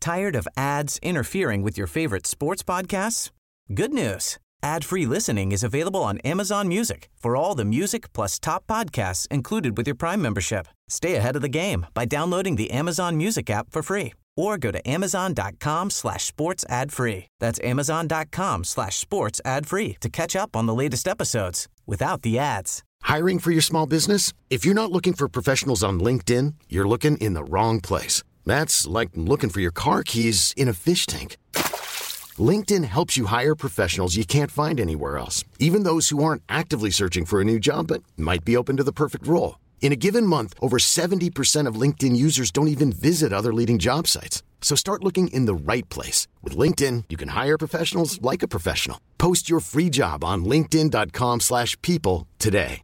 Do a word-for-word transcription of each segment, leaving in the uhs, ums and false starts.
Tired of ads interfering with your favorite sports podcasts? Good news. Ad-free listening is available on Amazon Music for all the music plus top podcasts included with your Prime membership. Stay ahead of the game by downloading the Amazon Music app for free or go to amazon.com slash sports ad free. That's amazon.com slash sports ad free to catch up on the latest episodes without the ads. Hiring for your small business? If you're not looking for professionals on LinkedIn, you're looking in the wrong place. That's like looking for your car keys in a fish tank. LinkedIn helps you hire professionals you can't find anywhere else, even those who aren't actively searching for a new job but might be open to the perfect role. In a given month, over seventy percent of LinkedIn users don't even visit other leading job sites. So start looking in the right place. With LinkedIn, you can hire professionals like a professional. Post your free job on linkedin.com slash people today.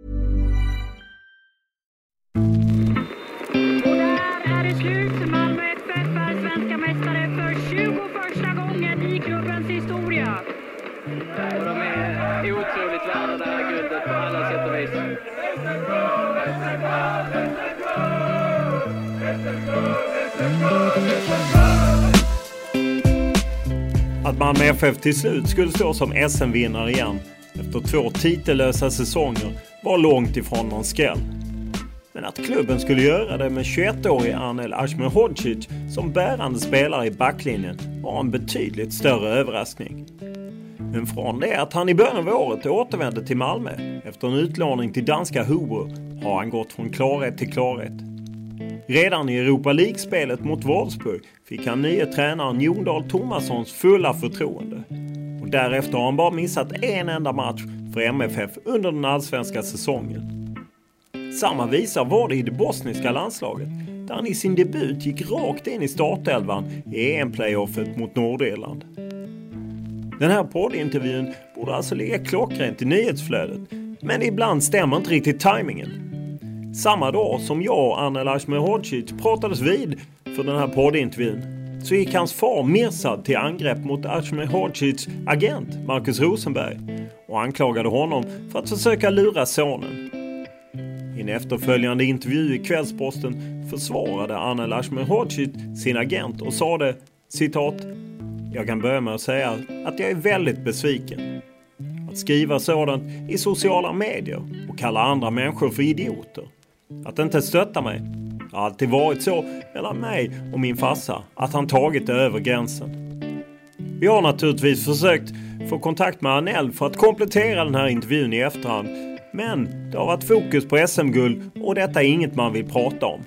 Och där är det slut. Malmö F F är svenska mästare för tjugoförsta gången i klubbens historia. Och de är otroligt värda det här guldet på alla sätt och vis. Att Malmö F F till slut skulle stå som S M-vinnare igen efter två titellösa säsonger var långt ifrån någon skräll. Men att klubben skulle göra det med tjugoettårige Anel Ahmedhodzic som bärande spelare i backlinjen var en betydligt större överraskning. Men från det att han i början av året återvände till Malmö efter en utlåning till danska Hugo har han gått från klarhet till klarhet. Redan i Europa League-spelet mot Wolfsburg fick han nye tränaren Jon Dahl Tomassons fulla förtroende. Och därefter har han bara missat en enda match för M F F under den allsvenska säsongen. Samma visa var det i det bosniska landslaget där han i sin debut gick rakt in i startelvan i E M-playoffet mot Nordirland. Den här poddintervjun borde alltså ligga klockrent i nyhetsflödet, men ibland stämmer inte riktigt tajmingen. Samma dag som jag och Anel Ahmedhodzic pratades vid för den här poddintervjun så gick hans far Mirsad till angrepp mot Ahmedhodzics agent Marcus Rosenberg och anklagade honom för att försöka lura sonen. I en efterföljande intervju i Kvällsposten försvarade Anel Ahmedhodzic sin agent och sa det, citat: "Jag kan börja med att säga att jag är väldigt besviken. Att skriva sådant i sociala medier och kalla andra människor för idioter. Att inte stötta mig. Det har alltid varit så mellan mig och min farsa att han tagit det över gränsen." Vi har naturligtvis försökt få kontakt med Anel för att komplettera den här intervjun i efterhand. Men det har varit fokus på S M-guld och detta är inget man vill prata om.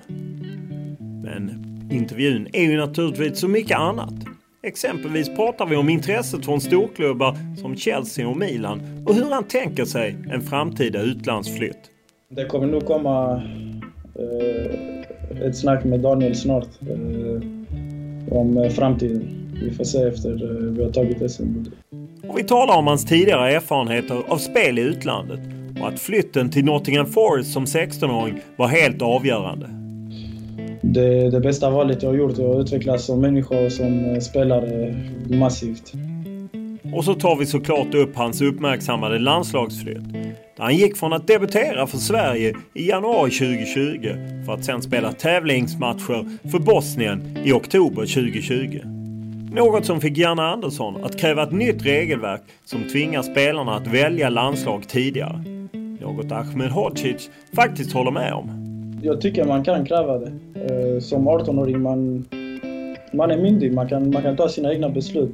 Men intervjun är ju naturligtvis så mycket annat. Exempelvis pratar vi om intresset från storklubbar som Chelsea och Milan och hur han tänker sig en framtida utlandsflytt. Det kommer nog komma eh, ett snack med Daniel snart eh, om framtiden. Vi får se efter eh, vi har tagit S M-guld. Och vi talar om hans tidigare erfarenheter av spel i utlandet och att flytten till Nottingham Forest som sexton-åring var helt avgörande. Det, det bästa valet jag har gjort är att utvecklas som människa och som spelare massivt. Och så tar vi såklart upp hans uppmärksammade landslagsflytt. Där han gick från att debutera för Sverige i januari tjugo tjugo för att sedan spela tävlingsmatcher för Bosnien i oktober tjugo tjugo. Något som fick Janne Andersson att kräva ett nytt regelverk som tvingar spelarna att välja landslag tidigare. Något Ahmedhodzic faktiskt håller med om. Jag tycker man kan kräva det. Som arton-åring man, man är myndig, man kan, man kan ta sina egna beslut.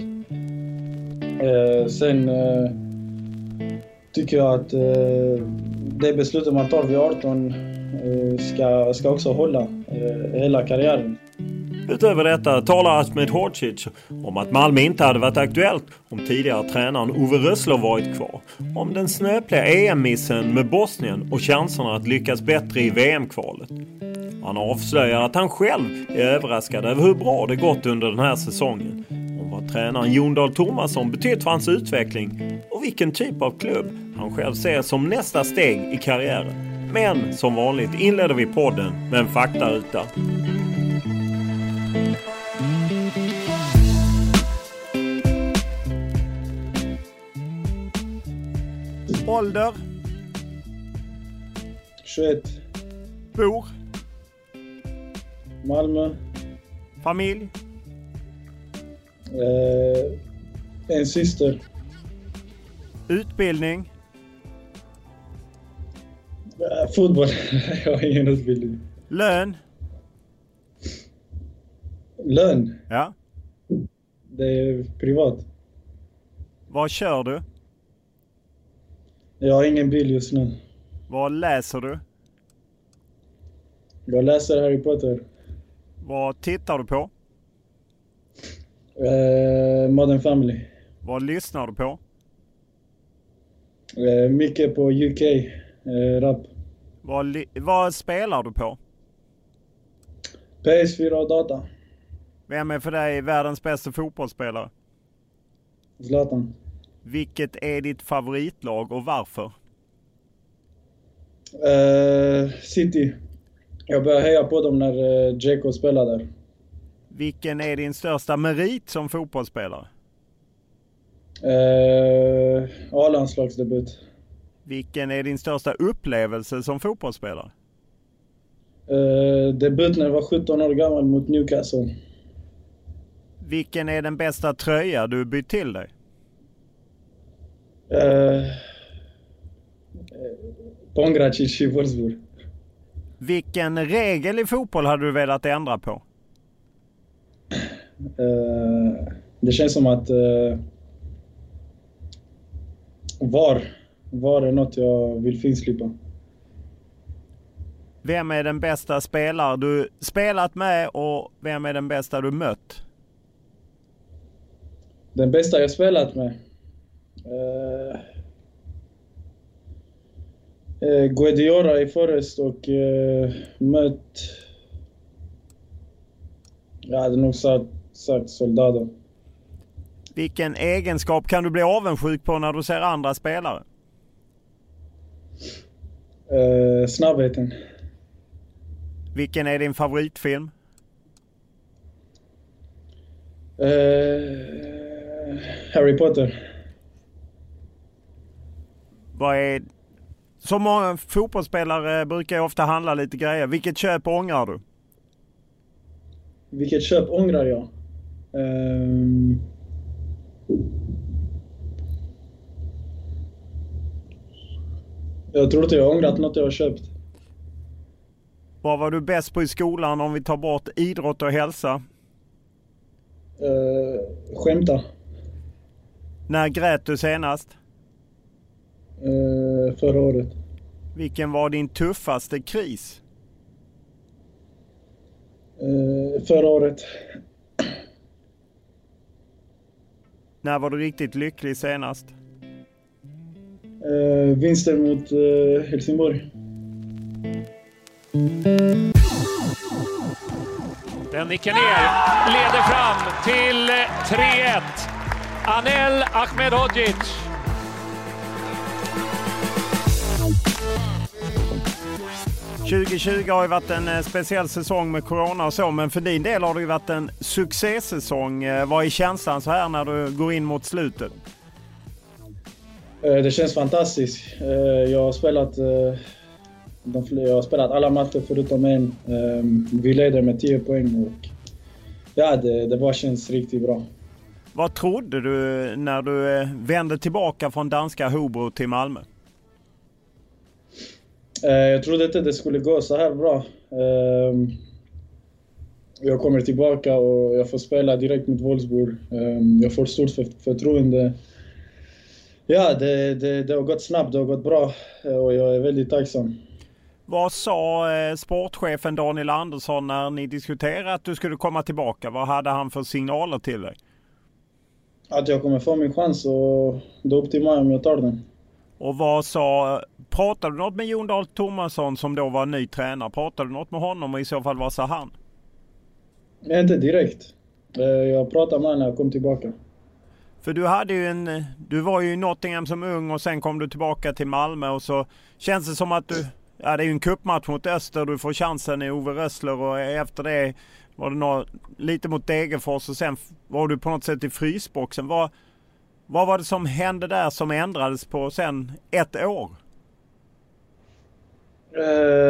Sen tycker jag att det beslutet man tar vid arton ska, ska också hålla hela karriären. Utöver detta talar Ahmedhodzic om att Malmö inte hade varit aktuellt om tidigare tränaren Ove Rössler varit kvar. Om den snöpliga E M-missen med Bosnien och chanserna att lyckas bättre i V M-kvalet. Han avslöjar att han själv är överraskad över hur bra det gått under den här säsongen. Om vad tränaren Jon Dahl Tomasson betytt för hans utveckling och vilken typ av klubb han själv ser som nästa steg i karriären. Men som vanligt inleder vi podden med en faktaruta. Ålder? tjugoett. Bor? Malmö. Familj? Eh, en syster. Utbildning? Eh, fotboll. Jag har ingen utbildning. Lön? Lön? Ja. Det är privat. Vad kör du? Jag har ingen bil just nu. Vad läser du? Jag läser Harry Potter. Vad tittar du på? Eh, Modern Family. Vad lyssnar du på? Eh, mycket på U K. Eh, rap. Vad, li- vad spelar du på? P S fyra och data. Vem är för dig världens bästa fotbollsspelare? Zlatan. Vilket är ditt favoritlag och varför? Eh, City. Jag började heja på dem när eh, Dzeko spelade där. Vilken är din största merit som fotbollsspelare? Eh, A-landslagsdebut. Vilken är din största upplevelse som fotbollsspelare? Eh, debut när jag var sjutton år gammal mot Newcastle. Vilken är den bästa tröja du bytt till dig? Eh, Pongracic i Wolfsburg. Vilken regel i fotboll hade du velat ändra på? Eh, det känns som att eh, VAR. VAR är något jag vill finslipa. Vem är den bästa spelare du spelat med och vem är den bästa du mött? Den bästa jag spelat med? Eh, eh, Guediora i Forest och eh, mött... Jag hade nog sagt, sagt Soldado. Vilken egenskap kan du bli avundsjuk på när du ser andra spelare? Eh, snabbheten. Vilken är din favoritfilm? Eh, Harry Potter. Vad är... Som många fotbollsspelare brukar jag ofta handla lite grejer. Vilket köp ångrar du? Vilket köp ångrar jag? Eh, jag tror inte jag har ångrat något jag har köpt. Vad var du bäst på i skolan om vi tar bort idrott och hälsa? Eh, skämta. När grät du senast? Eh, förra året. Vilken var din tuffaste kris? Eh, förra året. När var du riktigt lycklig senast? Eh, vinsten mot eh, Helsingborg. Den nickar ner, leder fram till tre ett. Anel Ahmedhodzic. tjugo tjugo har ju varit en speciell säsong med corona och så, men för din del har det ju varit en succésäsong. Vad är känslan så här när du går in mot slutet? Det känns fantastiskt. Jag har spelat, jag har spelat alla matcher förutom en. Vi leder med tio poäng och ja, det, det bara känns riktigt bra. Vad trodde du när du vände tillbaka från danska Hobro till Malmö? Jag trodde inte det skulle gå så här bra. Jag kommer tillbaka och jag får spela direkt mot Wolfsburg. Jag får stort förtroende. Ja, det, det, det har gått snabbt, det har gått bra och jag är väldigt tacksam. Vad sa sportchefen Daniel Andersson när ni diskuterade att du skulle komma tillbaka? Vad hade han för signaler till dig? Att jag kommer få min chans och det är upp till mig om jag tar den. Och vad sa, pratade du något med Jon Dahl Tomasson som då var ny tränare? Pratade du något med honom och i så fall vad sa han? Nej, inte direkt. Jag pratade med honom när jag kom tillbaka. För du hade ju en, du var ju i Nottingham som ung och sen kom du tillbaka till Malmö och så känns det som att du, ja det är ju en cupmatch mot Öster, du får chansen i Ove Rössler och efter det var det något, lite mot Degerfors och sen var du på något sätt i frysboxen. Vad, vad var det som hände där som ändrades på sen ett år?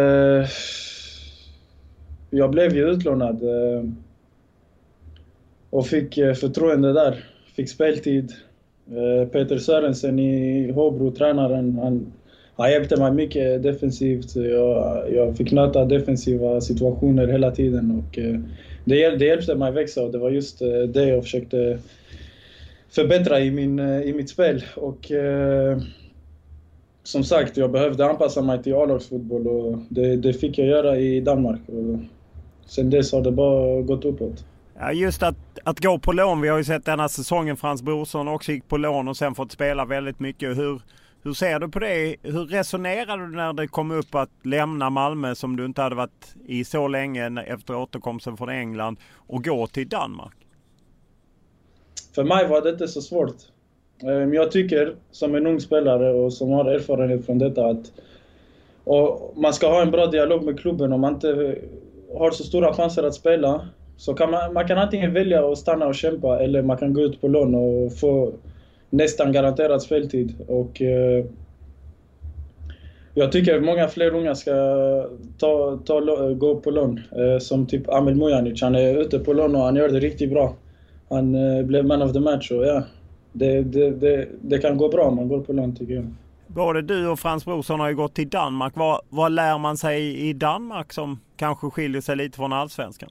Uh, jag blev ju utlånad. Uh, och fick förtroende där. Fick speltid. Peter Sörensen i Hobro, tränaren, han, han hjälpte mig mycket defensivt. Jag, jag fick nöta defensiva situationer hela tiden och det, det hjälpte mig växa och det var just det jag försökte förbättra i, min, i mitt spel. Och eh, som sagt, jag behövde anpassa mig till A-lagsfotboll och det, det fick jag göra i Danmark. Och sen dess har det bara gått uppåt. Ja, just att, att gå på lån. Vi har ju sett denna säsongen Frans Brorsson också gick på lån och sen fått spela väldigt mycket. Hur, hur ser du på det? Hur resonerade du när det kom upp att lämna Malmö som du inte hade varit i så länge efter återkomsten från England och gå till Danmark? För mig var det inte så svårt. Men jag tycker som en ung spelare och som har erfarenhet från detta att och man ska ha en bra dialog med klubben. Om man inte har så stora chanser att spela så kan man, man kan antingen välja att stanna och kämpa eller man kan gå ut på lån och få nästan garanterad speltid. Och eh, jag tycker att många fler unga ska ta, ta, gå på lån. Eh, som typ Amel Mujanic, han är ute på lån och han gör det riktigt bra. Han eh, blev man of the match och ja, det, det, det, det kan gå bra om man går på lån tycker jag. Både du och Frans Brorsson har ju gått till Danmark. Vad, vad lär man sig i Danmark som kanske skiljer sig lite från allsvenskan?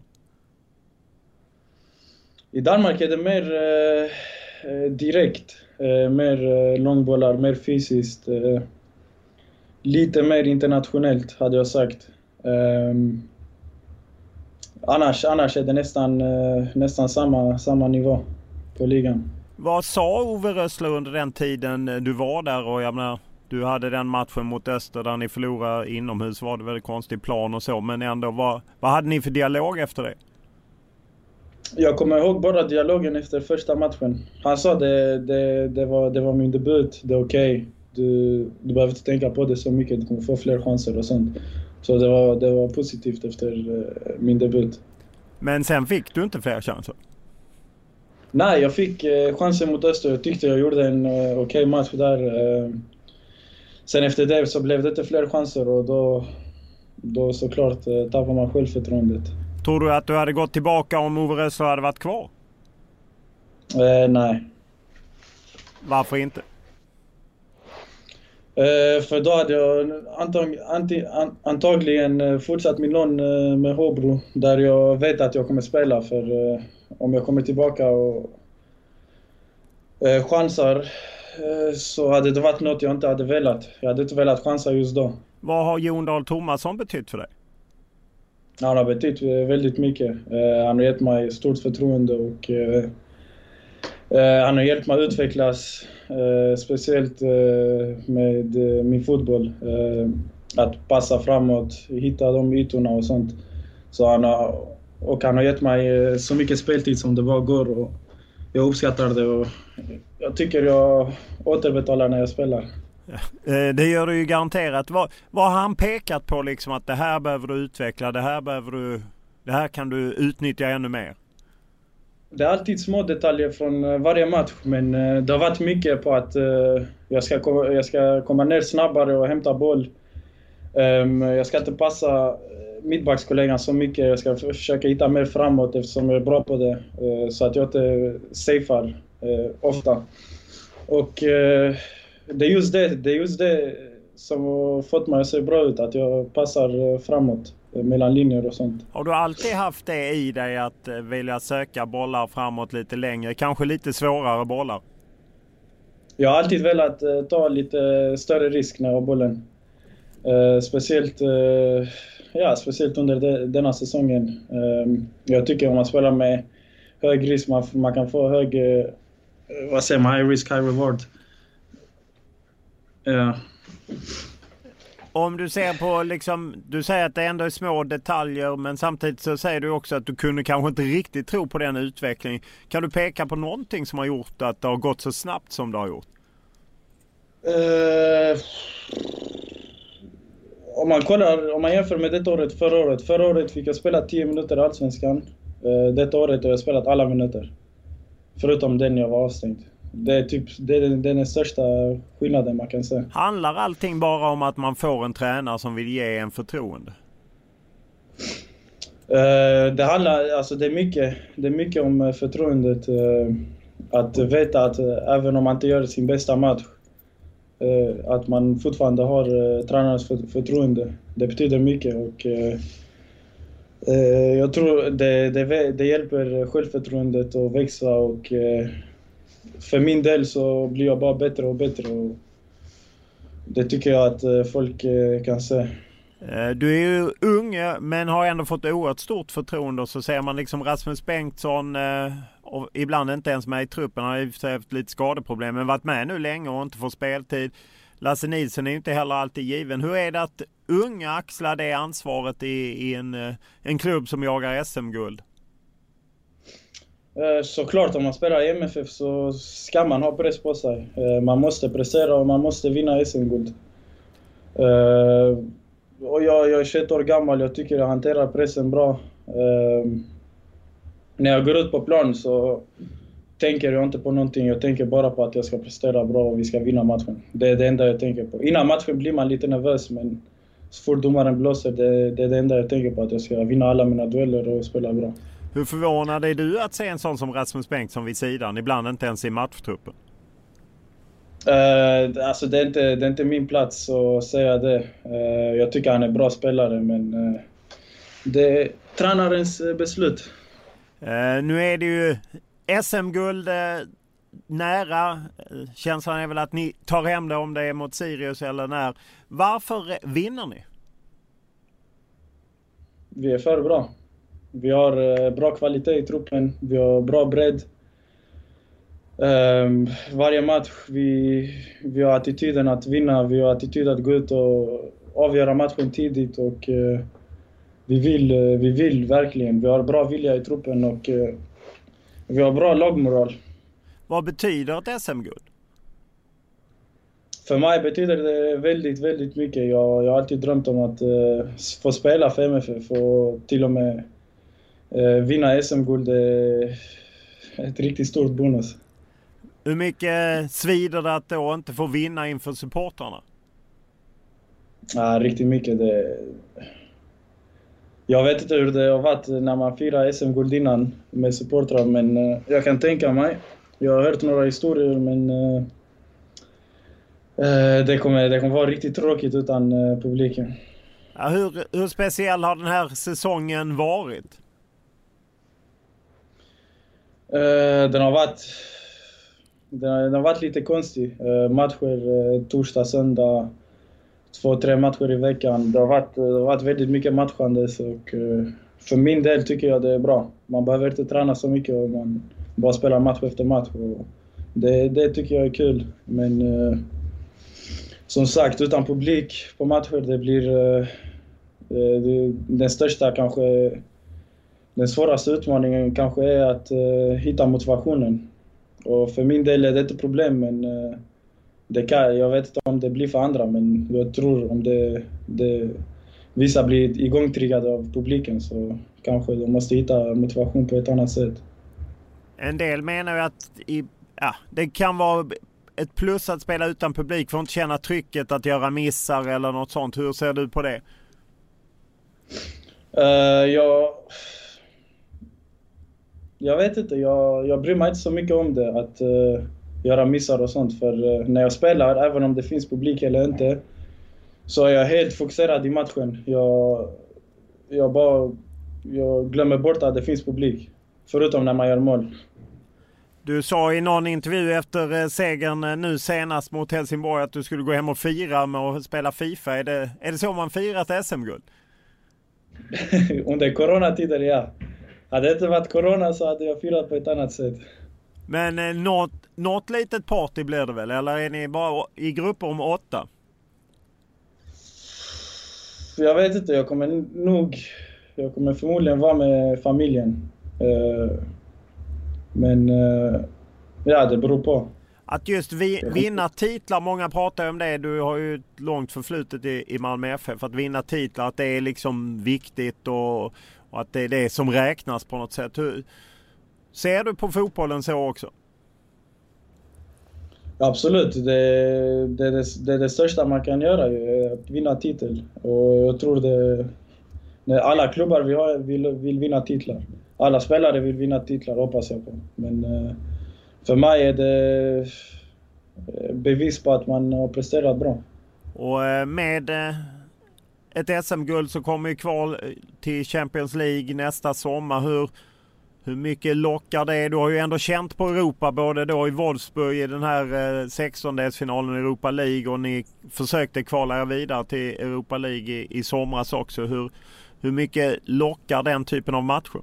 I Danmark är det mer eh, direkt, eh, mer eh, långbollar, mer fysiskt. Eh, lite mer internationellt hade jag sagt. Eh, annars, annars är det nästan, eh, nästan samma, samma nivå på ligan. Vad sa Ove Rössler under den tiden du var där? Och jag menar, du hade den matchen mot Öster där ni förlorade inomhus, var det väldigt konstig plan och så. Men ändå, vad, vad hade ni för dialog efter det? Jag kommer ihåg bara dialogen efter första matchen. Han sa det, det, det, var, det var min debut, det är okej. Okay. Du, du behöver inte tänka på det så mycket, du kommer få fler chanser och sånt. Så det var, det var positivt efter uh, min debut. Men sen fick du inte fler chanser? Nej, jag fick uh, chansen mot Öster. Jag tyckte jag gjorde en uh, okej okay match där. Uh, sen efter det så blev det inte fler chanser och då, då såklart uh, tappade man självförtroendet. Tror du att du hade gått tillbaka om Ove Rössler hade varit kvar? Eh, nej. Varför inte? Eh, för då hade jag antag, anti, an, antagligen fortsatt min lån med Hobro. Där jag vet att jag kommer spela. För eh, om jag kommer tillbaka och eh, chansar eh, så hade det varit något jag inte hade velat. Jag hade inte velat chansa just då. Vad har Jon Dahl Tomasson betytt för dig? Han har betytt väldigt mycket. Uh, han har gett mig stort förtroende och uh, uh, han har hjälpt mig att utvecklas. Uh, speciellt uh, med uh, min fotboll. Uh, att passa framåt, hitta de ytorna och sånt. Så han har, och han har gett mig uh, så mycket speltid som det bara går. Och jag uppskattar det och jag tycker jag återbetalar när jag spelar. Det gör du ju garanterat. Vad, vad har han pekat på liksom att det här behöver du utveckla, det här behöver du, det här kan du utnyttja ännu mer? Det är alltid små detaljer från varje match, men det har varit mycket på att jag ska, jag ska komma ner snabbare och hämta boll. Jag ska inte passa mittbackskollegan så mycket, jag ska försöka hitta mer framåt eftersom jag är bra på det, så att jag inte safear ofta. Och Det är, just det, det är just det som har fått mig att se bra ut, att jag passar framåt mellan linjer och sånt. Har du alltid haft det i dig att vilja söka bollar framåt lite längre, kanske lite svårare bollar? Jag har alltid velat ta lite större risk när jag har bollen. Uh, speciellt, uh, ja, speciellt under de, denna säsongen. Uh, jag tycker om man spelar med hög risk, man, man kan få hög, uh, vad säger man, high risk, high reward. Ja. Om du ser på liksom, du säger att det ändå är små detaljer, men samtidigt så säger du också att du kunde kanske inte riktigt tro på den utvecklingen. Kan du peka på någonting som har gjort att det har gått så snabbt som det har gjort? Uh, om man kollar, om man jämför med detta året, förra året. Förra året fick jag spela tio minuter i Allsvenskan. Uh, detta året har jag spelat alla minuter. Förutom den jag var avstängd. Det är typ det är den, den största skillnaden man kan säga. Handlar allting bara om att man får en tränare som vill ge en förtroende? Uh, det handlar, alltså det är mycket, det är mycket om förtroendet. Uh, att veta att uh, även om man inte gör sin bästa match, uh, att man fortfarande har uh, tränarens för, förtroende. Det betyder mycket och uh, uh, jag tror det, det, det hjälper självförtroendet att växa och uh, för min del så blir jag bara bättre och bättre och det tycker jag att uh, folk uh, kan se. Du är ju ung men har ändå fått oerhört stort förtroende och så ser man liksom Rasmus Bengtsson eh, och ibland inte ens med i truppen, han har ju haft lite skadeproblem men varit med nu länge och inte får speltid. Lasse Nilsson är ju inte heller alltid given. Hur är det att unga axlar det ansvaret i, i en, en klubb som jagar S M-guld? Såklart, om man spelar i M F F så ska man ha press på sig. Man måste prestera och man måste vinna S M-guld. Och jag, jag är tjugoett år gammal, jag tycker jag hanterar pressen bra. Uh, när jag går ut på plan så tänker jag inte på någonting. Jag tänker bara på att jag ska prestera bra och vi ska vinna matchen. Det är det enda jag tänker på. Innan matchen blir man lite nervös, men så fort domaren blåser, det, det är det enda jag tänker på. Att jag ska vinna alla mina dueller och spela bra. Hur förvånad är du att se en sån som Rasmus Bengtsson vid sidan? Ibland inte ens i matchtruppen. Uh, alltså det är, inte, det är inte min plats att säga det. Uh, jag tycker han är bra spelare, men uh, det är tränarens beslut. Uh, nu är det ju S M-guld uh, nära. Uh, känslan är väl att ni tar hem det om det är mot Sirius eller när. Varför vinner ni? Vi är för bra. Vi har uh, bra kvalitet i truppen. Vi har bra bredd. Um, varje match vi, vi har attityden att vinna, vi har attityd att gå ut och avgöra matchen tidigt och uh, vi, vill, uh, vi vill verkligen, vi har bra vilja i truppen och uh, vi har bra lagmoral. Vad betyder ett S M-guld? För mig betyder det väldigt, väldigt mycket. Jag, jag har alltid drömt om att uh, få spela för M F F och till och med uh, vinna S M-guld är ett riktigt stort bonus. Hur mycket svider det att då inte få vinna inför supportarna? Ja, riktigt mycket. Det... Jag vet inte hur det har varit när man firar S M-guld innan med supportrar, men uh, jag kan tänka mig. Jag har hört några historier, men uh, uh, det, kommer, det kommer vara riktigt tråkigt utan uh, publiken. Ja, hur, hur speciell har den här säsongen varit? Uh, den har varit... Den har varit lite konstig. Uh, matcher uh, torsdag, söndag, två, tre matcher i veckan. Det har varit, uh, det har varit väldigt mycket matchandes och uh, för min del tycker jag det är bra. Man behöver inte träna så mycket och man bara spelar match efter match. Och det, det tycker jag är kul. Men uh, som sagt, utan publik på matcher, det blir uh, det, den största kanske, den svåraste utmaningen kanske är att uh, hitta motivationen. Och för min del är det inte problem, men uh, det kan, jag vet inte om det blir för andra, men jag tror om det, det vissa blir igångtriggade av publiken så kanske de måste hitta motivation på ett annat sätt. En del menar ju att i, ja, det kan vara ett plus att spela utan publik för att inte känna trycket att göra missar eller något sånt. Hur ser du på det? Uh, jag... Jag vet inte, jag, jag bryr mig inte så mycket om det, att uh, göra missar och sånt. För uh, när jag spelar, även om det finns publik eller inte, så är jag helt fokuserad i matchen. Jag, jag bara jag glömmer bort att det finns publik, förutom när man gör mål. Du sa i någon intervju efter segern nu senast mot Helsingborg att du skulle gå hem och fira med att spela FIFA. Är det, är det så man firar ett S M-guld? Under coronatider, ja. Hade det inte varit corona så hade jag firat på ett annat sätt. Men eh, något, något litet party blir det väl? Eller är ni bara i grupper om åtta? Jag vet inte, jag kommer nog... Jag kommer förmodligen vara med familjen. Uh, men uh, ja, det beror på. Att just vi, vinna titlar, många pratar om det. Du har ju ett långt förflutet i, i Malmö F F. Att vinna titlar, att det är liksom viktigt och, och att det är det som räknas på något sätt. Hur, ser du på fotbollen så också? Absolut, det, det, det, det är det största man kan göra, att vinna titel. Och jag tror det, Alla klubbar vi har vill, vill vinna titlar. Alla spelare vill vinna titlar, hoppas jag på. Men uh, för mig är det bevis på att man har presterat bra. Och med ett S M-guld så kommer ju kval till Champions League nästa sommar. Hur, hur mycket lockar det? Du har ju ändå känt på Europa, både då i Wolfsburg i den här sextondelsfinalen i Europa League, och ni försökte kvala er vidare till Europa League i, i somras också. Hur, hur mycket lockar den typen av matcher?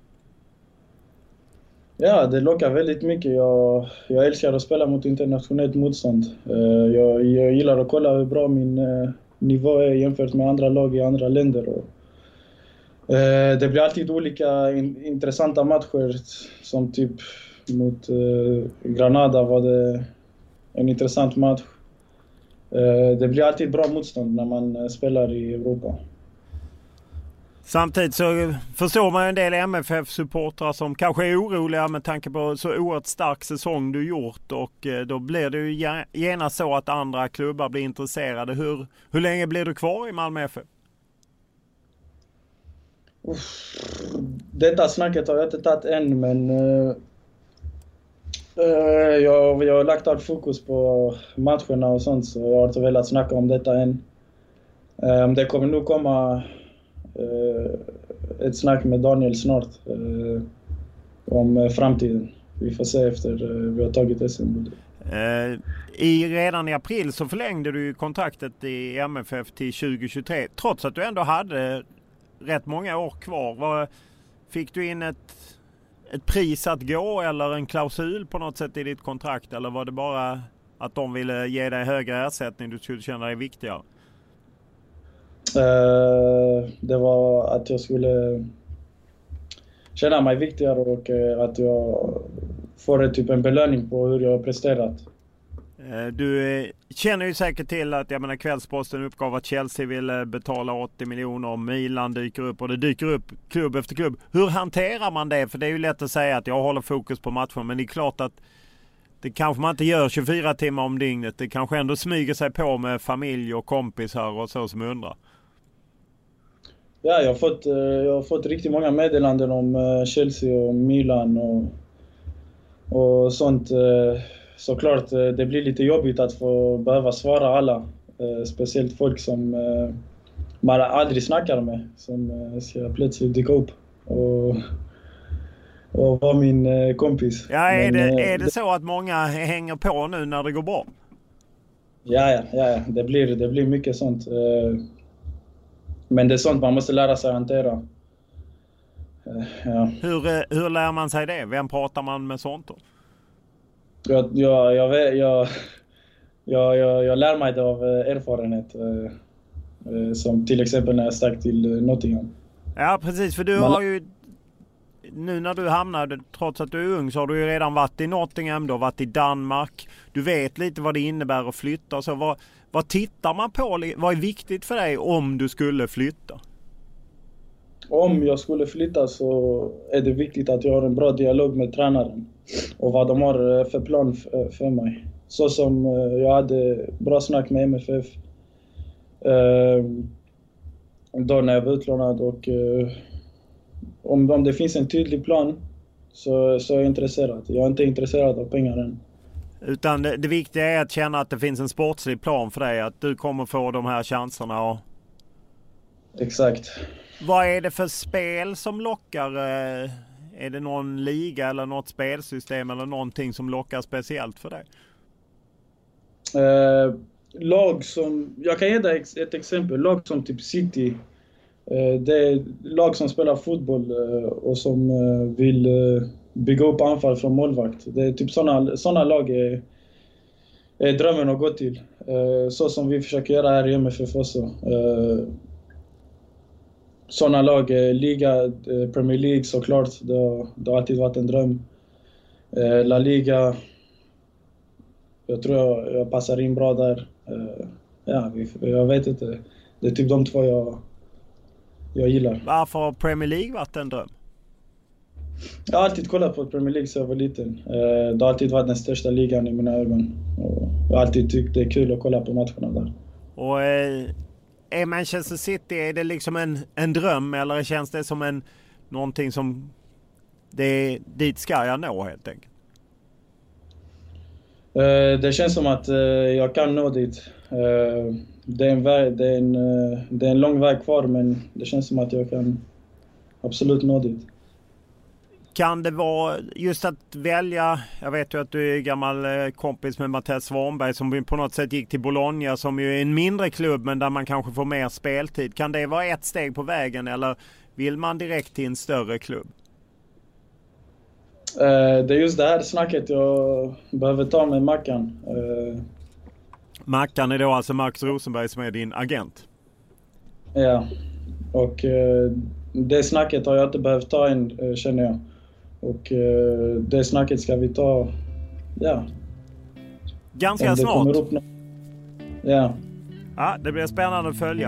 Ja, det lockar väldigt mycket. Jag, jag älskar att spela mot internationellt motstånd. Jag, jag gillar att kolla hur bra min nivå är jämfört med andra lag i andra länder. Och, det blir alltid olika in, intressanta matcher, som typ mot Granada var det en intressant match. Det blir alltid bra motstånd när man spelar i Europa. Samtidigt så förstår man ju en del M F F-supportrar som kanske är oroliga med tanke på så oerhört stark säsong du gjort, och då blir det ju gärna så att andra klubbar blir intresserade. Hur, hur länge blir du kvar i Malmö F F? Uff, detta snacket har jag inte tagit än, men uh, uh, jag, jag har lagt allt fokus på matcherna och sånt, så jag har inte velat snacka om detta än. Um, det kommer nog komma Uh, ett snack med Daniel snart uh, om uh, framtiden. Vi får se efter uh, vi har tagit S M. Uh, i, redan i april så förlängde du kontraktet i M F F till tjugo tjugotre, trots att du ändå hade rätt många år kvar. Var, fick du in ett, ett pris att gå eller en klausul på något sätt i ditt kontrakt, eller var det bara att de ville ge dig högre ersättning, du skulle känna dig viktigare? Uh, det var att jag skulle känna mig viktigare, och uh, att jag får typ en belöning på hur jag har presterat. Uh, du uh, känner ju säkert till att, jag menar, Kvällsposten uppgav att Chelsea vill betala åttio miljoner och Milan dyker upp, och det dyker upp klubb efter klubb. Hur hanterar man det? För det är ju lätt att säga att jag håller fokus på matchen, men det är klart att det kanske man inte gör tjugofyra timmar om dygnet. Det kanske ändå smyger sig på med familj och kompisar och så som undrar. Ja, jag har fått, jag har fått riktigt många meddelanden om Chelsea och Milan och, och sånt. Såklart, det blir lite jobbigt att få behöva svara alla. Speciellt folk som man aldrig snackar med, som ska plötsligt dyka upp och, och vara min kompis. Ja, är det, Men, är det så att många hänger på nu när det går bra? Ja, ja, ja det, blir, det blir mycket sånt. Men det är sånt man måste lära sig att hantera. Ja. Hur, hur lär man sig det? Vem pratar man med sånt då? Jag, jag, jag, vet, jag, jag, jag, jag lär mig det av erfarenhet. Som till exempel när jag stack till Nottingham. Ja, precis. För du man... har ju... Nu när du hamnade, trots att du är ung, så har du ju redan varit i Nottingham, du har varit i Danmark. Du vet lite vad det innebär att flytta. Så vad, vad tittar man på? Vad är viktigt för dig om du skulle flytta? Om jag skulle flytta så är det viktigt att jag har en bra dialog med tränaren. Och vad de har för plan för mig. Så som jag hade bra snack med M F F. Då när jag var utlånad, och Om, om det finns en tydlig plan så, så är jag intresserad. Jag är inte intresserad av pengar än. Utan det, det viktiga är att känna att det finns en sportslig plan för dig. Att du kommer få de här chanserna. Och... Exakt. Vad är det för spel som lockar? Är det någon liga eller något spelsystem eller någonting som lockar speciellt för dig? Eh, lag som... Jag kan ge dig ett exempel. Lag som typ City... Det är lag som spelar fotboll och som vill bygga upp anfall från målvakt. Det är typ sådana såna lag är, är drömmen att gå till. Så som vi försöker göra här i M F F också. Sådana lag, Liga, Premier League såklart. Det har, det har alltid varit en dröm. La Liga. Jag tror jag, jag passar in bra där. Ja, jag vet inte. Det är typ de två jag... jag gillar. Varför har Premier League varit en dröm? Jag har alltid kollat på Premier League så jag var liten. Det har alltid varit den största ligan i mina ögon. Och jag har alltid tyckt det är kul att kolla på matcherna där. Och eh, är Manchester City, är det liksom en, en dröm eller känns det som en någonting som det dit ska jag nå helt enkelt? Uh, det känns som att uh, jag kan nå dit. Uh, det, är en väg, det, är en, uh, det är en lång väg kvar, men det känns som att jag kan absolut nå dit. Kan det vara just att välja, jag vet ju att du är gammal kompis med Mattias Svanberg som på något sätt gick till Bologna som ju är en mindre klubb men där man kanske får mer speltid. Kan det vara ett steg på vägen eller vill man direkt till en större klubb? Uh, det är just det här snacket jag behöver ta med Mackan. Uh, Mackan är då alltså Marcus Rosenberg som är din agent? Ja, och uh, det snacket har jag inte behövt ta än, uh, känner jag. Och uh, det snacket ska vi ta, ja. Ganska snart? Upp... Ja. Ja, det blir spännande att följa.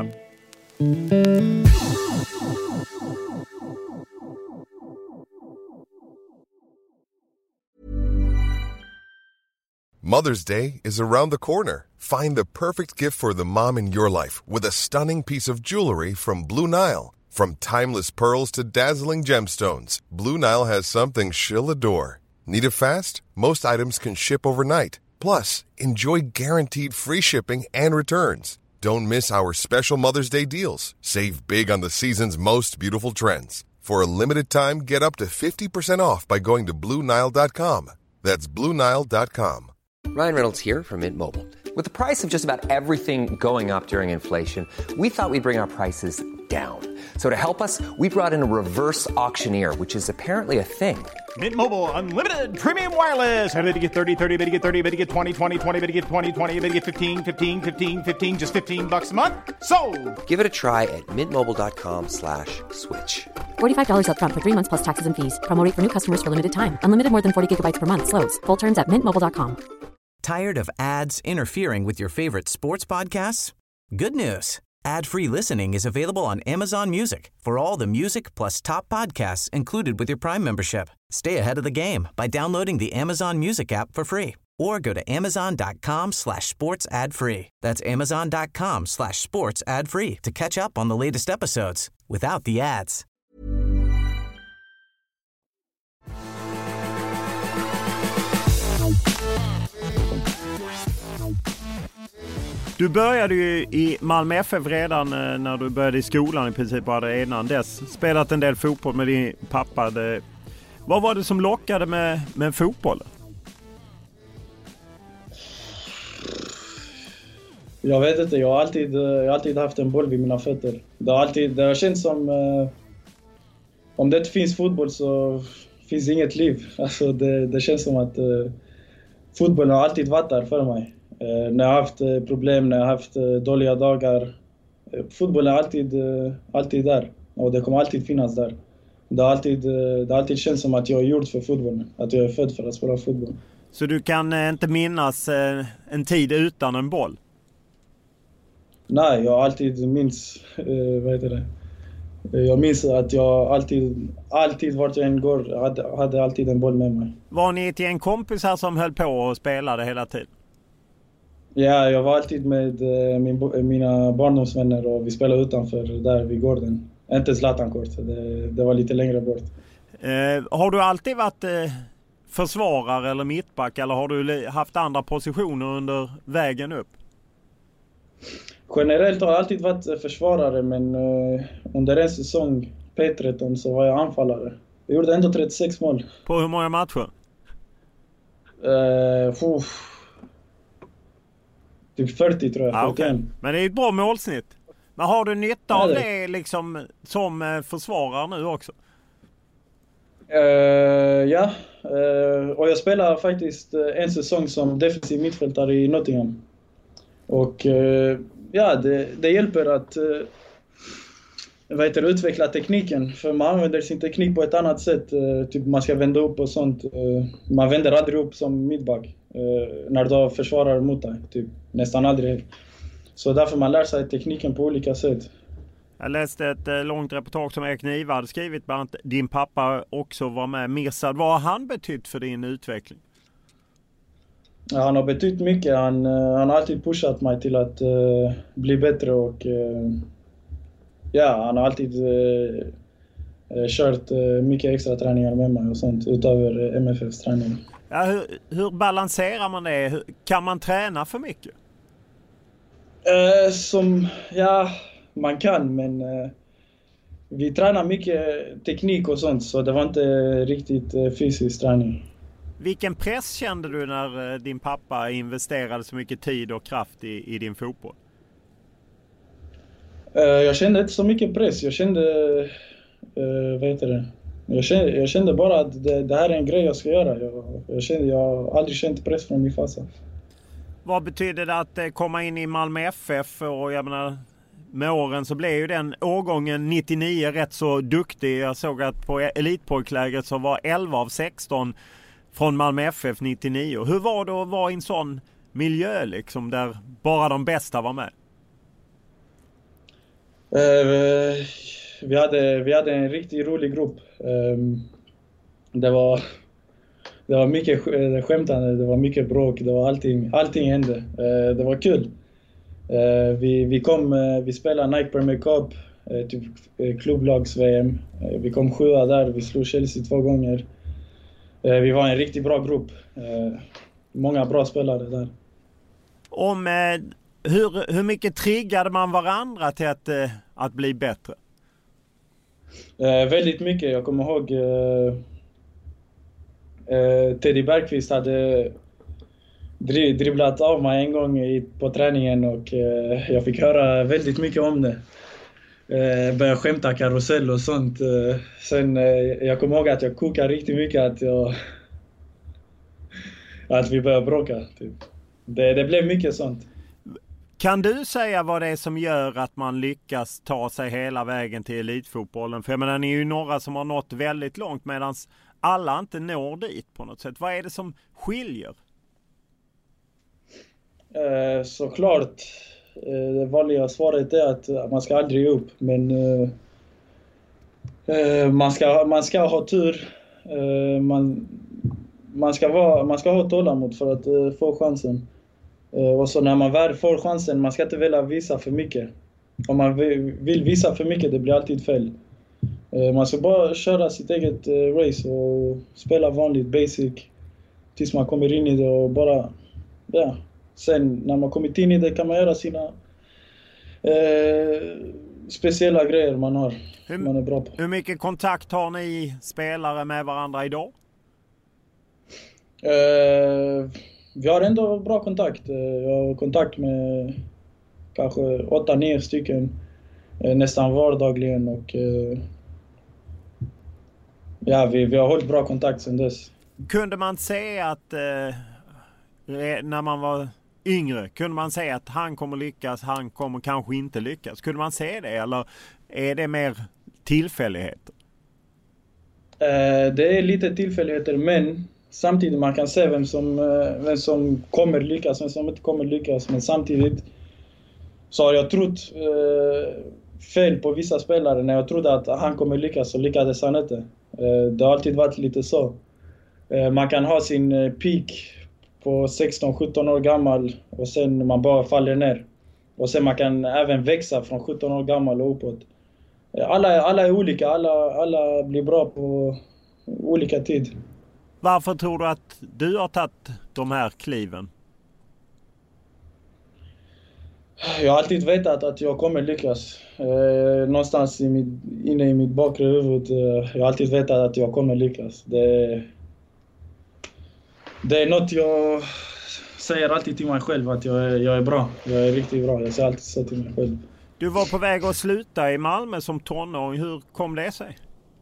Mother's Day is around the corner. Find the perfect gift for the mom in your life with a stunning piece of jewelry from Blue Nile. From timeless pearls to dazzling gemstones, Blue Nile has something she'll adore. Need it fast? Most items can ship overnight. Plus, enjoy guaranteed free shipping and returns. Don't miss our special Mother's Day deals. Save big on the season's most beautiful trends. For a limited time, get up to fifty percent off by going to Blue Nile dot com. That's Blue Nile dot com. Ryan Reynolds here from Mint Mobile. With the price of just about everything going up during inflation, we thought we'd bring our prices down. So to help us, we brought in a reverse auctioneer, which is apparently a thing. Mint Mobile Unlimited Premium Wireless. How to get thirty, thirty, how to get thirty, how to get twenty, twenty, twenty, how to get twenty, twenty, how to get fifteen, fifteen, fifteen, fifteen, just fifteen bucks a month? Sold! Give it a try at mintmobile.com slash switch. forty-five dollars up front for three months plus taxes and fees. Promo rate for new customers for limited time. Unlimited more than forty gigabytes per month. Slows full terms at mint mobile dot com. Tired of ads interfering with your favorite sports podcasts? Good news. Ad-free listening is available on Amazon Music for all the music plus top podcasts included with your Prime membership. Stay ahead of the game by downloading the Amazon Music app for free or go to amazon.com slash sports ad free. That's amazon.com slash sports ad free to catch up on the latest episodes without the ads. Du började ju i Malmö F F redan när du började i skolan i princip, bara innan dess. Spelat en del fotboll med din pappa. Det... Vad var det som lockade med, med fotboll? Jag vet inte, jag har alltid, jag har alltid haft en boll vid mina fötter. Det har alltid, det har känts som... Eh, om det inte finns fotboll så finns inget liv. Alltså det, det känns som att eh, fotbollen har alltid varit där för mig. Eh, när jag har haft eh, problem, när jag har haft eh, dåliga dagar. Eh, fotbollen är alltid, eh, alltid där. Och det kommer alltid finnas där. Det har alltid, eh, det har alltid känts som att jag är gjord för fotbollen. Att jag är född för att spela fotboll. Så du kan eh, inte minnas eh, en tid utan en boll? Nej, jag har alltid minns, eh, vad heter det? Jag minns att jag alltid, alltid vart jag än går, hade, hade alltid en boll med mig. Var ni till en kompis här som höll på och spelade hela tiden? Ja, jag var alltid med eh, min, mina barndomsvänner och vi spelade utanför där vid gården. Inte Zlatankort, det, det var lite längre bort. Eh, har du alltid varit eh, försvarare eller mittback eller har du haft andra positioner under vägen upp? Generellt har jag alltid varit försvarare, men uh, under en säsong, P tretton, så var jag anfallare. Jag gjorde ändå trettiosex mål. På hur många matcher? Uh, typ fyrtio tror jag. Ah, okay. Men det är ett bra målsnitt. Men har du nytta ja, av det, det liksom, som försvarare nu också? Uh, ja, uh, och jag spelar faktiskt en säsong som defensiv mittfältare i Nottingham. Och uh, ja, det, det hjälper att uh, vad heter det, utveckla tekniken. För man använder sin teknik på ett annat sätt. Uh, typ man ska vända upp och sånt. Uh, man vänder aldrig upp som mittback uh, när du har försvarare mot dig. Typ, nästan aldrig. Så därför man lär sig tekniken på olika sätt. Jag läste ett uh, långt reportage som Erik Niva hade skrivit. Bland annat din pappa också var med. Mirsad, vad har han betytt för din utveckling? Ja, han har betytt mycket. Han, han har alltid pushat mig till att uh, bli bättre och uh, ja, han har alltid uh, kört uh, mycket extra träningar med mig och sånt utöver M F F:s träning. Ja, hur, hur balanserar man det? Hur, kan man träna för mycket? Uh, som, ja, man kan, men uh, vi tränar mycket teknik och sånt, så det var inte riktigt uh, fysisk träning. Vilken press kände du när uh, din pappa investerade så mycket tid och kraft i, i din fotboll? Uh, jag kände inte så mycket press. Jag kände, uh, vad heter det? Jag kände, jag kände bara att det, det här är en grej jag ska göra. Jag, jag, kände, jag har aldrig känt press från min farsa. Vad betyder det att komma in i Malmö F F? Och jag menar, med åren så blev ju den årgången nittionio rätt så duktig. Jag såg att på elitpojklägret så var elva av sexton från Malmö F F nittionio. Hur var det att vara i en sån miljö liksom, där bara de bästa var med? Uh, vi, hade, vi hade en riktigt rolig grupp. Um, det var... Det var mycket skämtande, det var mycket bråk, det var allting, allting hände. Det var kul. Vi, vi kom, vi spelade Nike Premier Cup, typ klubblags-V M. Vi kom sjua där, vi slog Chelsea två gånger. Vi var en riktigt bra grupp. Många bra spelare där. Om, hur, hur mycket triggade man varandra till att, att bli bättre? Väldigt mycket, jag kommer ihåg... Uh, Teddy Bergqvist hade dri- dribblat av mig en gång i, på träningen och uh, jag fick höra väldigt mycket om det. Uh, började skämta karusell och sånt. Uh, sen uh, jag kommer ihåg att jag kokade riktigt mycket att, jag, att vi började bråka. Typ. Det, det blev mycket sånt. Kan du säga vad det är som gör att man lyckas ta sig hela vägen till elitfotbollen? För jag menar, ni är ju några som har nått väldigt långt medan alla inte når dit på något sätt. Vad är det som skiljer? Eh, såklart. Eh, det vanliga svaret är att man ska aldrig ge upp. Men eh, eh, man, ska, man ska ha tur. Eh, man, man, ska vara, man ska ha tålamod för att eh, få chansen. Eh, och så när man väl får chansen, man ska inte vilja visa för mycket. Om man vill, vill visa för mycket, det blir alltid fel. Man ska bara köra sitt eget race och spela vanligt, basic, tills man kommer in i det och bara, ja. Sen när man kommit in i det kan man göra sina eh, speciella grejer man har, hur, man är bra på. Hur mycket kontakt har ni spelare med varandra idag? Eh, vi har ändå bra kontakt. Jag har kontakt med kanske åtta, nio stycken eh, nästan vardagligen och eh, ja, vi, vi har hållit bra kontakt sedan dess. Kunde man se att eh, när man var yngre, kunde man säga att han kommer lyckas, han kommer kanske inte lyckas? Kunde man se det eller är det mer tillfälligheter? Eh, det är lite tillfälligheter, men samtidigt man kan se vem som, eh, vem som kommer lyckas, vem som inte kommer lyckas. Men samtidigt så har jag trott eh, fel på vissa spelare. När jag trodde att han kommer lyckas så lyckades han inte. Det har alltid varit lite så. Man kan ha sin peak på sexton sjutton år gammal och sen man bara faller ner. Och sen man kan även växa från sjutton år gammal och uppåt. Alla, alla är olika, alla, alla blir bra på olika tid. Varför tror du att du har tagit de här kliven? Jag har alltid vetat att jag kommer lyckas. Eh, någonstans i mitt, inne i mitt bakre huvud. Eh, jag har alltid vetat att jag kommer lyckas. Det, det är något jag säger alltid till mig själv, att jag är, jag är bra. Jag är riktigt bra. Jag säger alltid så till mig själv. Du var på väg att sluta i Malmö som tonåring. Hur kom det sig?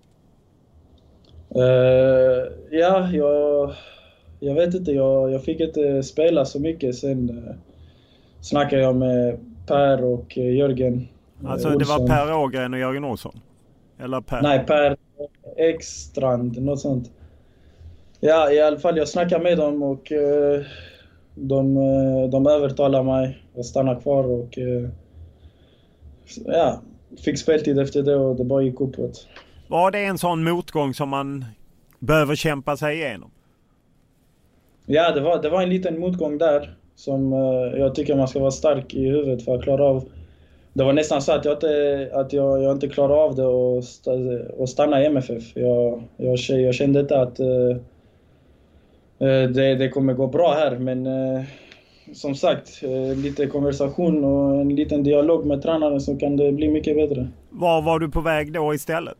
Eh, ja, jag, jag vet inte. Jag, jag fick inte spela så mycket sen. Eh, snackade jag med Per och Jörgen. Alltså det var Per Ågren och Jörgen Olsson? Eller Per? Nej, Per Ekstrand, något sånt. Ja, i alla fall jag snackade med dem och uh, de, uh, de övertalade mig att stanna kvar och uh, ja, fick speltid efter det och det bara gick uppåt. Var det en sån motgång som man behöver kämpa sig igenom? Ja, det var, det var en liten motgång där som uh, jag tycker man ska vara stark i huvudet för att klara av. Det var nästan så att jag inte, att jag, jag inte klarade av det och, st och stanna i M F F. Jag, jag, jag kände inte att uh, det, det kommer gå bra här, men uh, som sagt, uh, lite konversation och en liten dialog med tränaren så kan det bli mycket bättre. Var var du på väg då istället?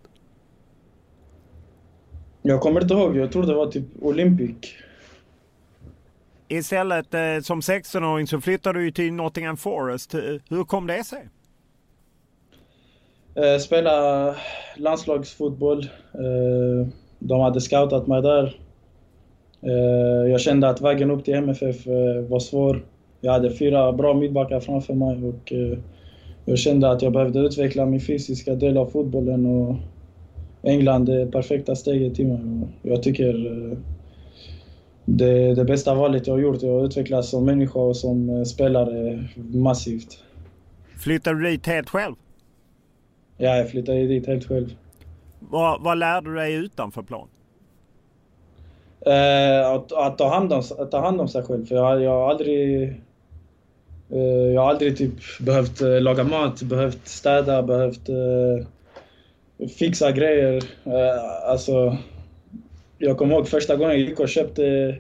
Jag kommer inte ihåg, jag tror det var typ Olympic. Istället eh, som sexton-åring så flyttade du till Nottingham Forest. Hur kom det sig? Eh, spela landslagsfotboll. Eh, de hade scoutat mig där. Eh, jag kände att vägen upp till M F F eh, var svår. Jag hade fyra bra mittbackar framför mig och eh, jag kände att jag behövde utveckla min fysiska del av fotbollen och England är det perfekta steget till mig. Jag tycker eh, det, det bästa valet jag har gjort är att utvecklas som människa och som spelare massivt. Flyttade du dit helt själv? Ja, jag flyttade dit helt själv. Vad, vad lärde du dig utanför plan? Eh, att, att, ta hand om, att ta hand om sig själv. För jag, jag har aldrig, eh, jag har aldrig typ behövt eh, laga mat, behövt städa, behövt eh, fixa grejer. Eh, alltså, jag kommer ihåg första gången jag gick och köpte